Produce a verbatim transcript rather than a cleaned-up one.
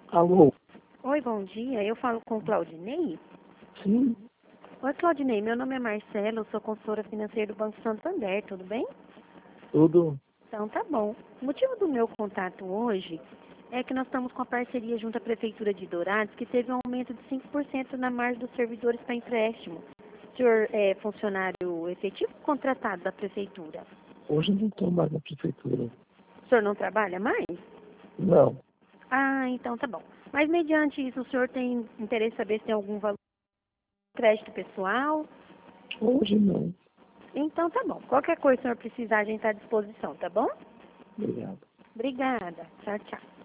Alô? Oi, bom dia. Eu falo com o Claudinei. Sim, Oi, Claudinei. Meu nome é Marcela, eu sou consultora financeira do Banco Santander, tudo bem? tudo. Então, tá bom. O motivo do meu contato hoje é que nós estamos com a parceria junto à Prefeitura de Dourados, que teve um aumento de cinco por cento na margem dos servidores para empréstimo. O senhor é funcionário efetivo ou contratado da Prefeitura? Hoje eu não estou mais na prefeitura. O senhor não trabalha mais? Não, Ah, então tá bom. Mas, mediante isso, o senhor tem interesse em saber se tem algum valor de crédito pessoal? hoje não. Então tá bom. Qualquer coisa que o senhor precisar, a gente está à disposição, tá bom? Obrigado. Obrigada. Tchau, tchau.